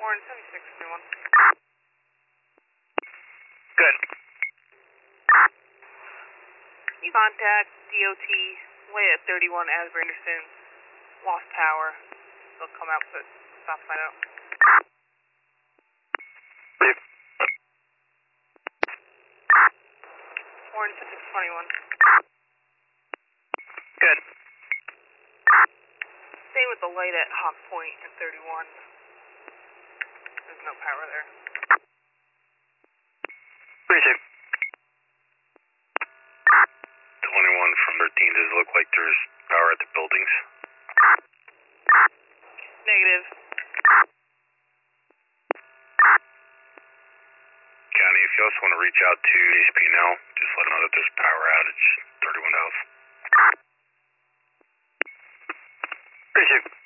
Warren 7621. Good. You contact DOT way at 31 Asbury Anderson. Lost power. They'll come out, put stop sign out. Leave. Warren 7621. Good. Stay with the light at Hawk Point and 31. There's no power there. Appreciate it. 21 from 13, does it look like there's power at the buildings? Negative. County, if you also want to reach out to HPNL, just let them know that there's a power outage, 31 House. Appreciate it.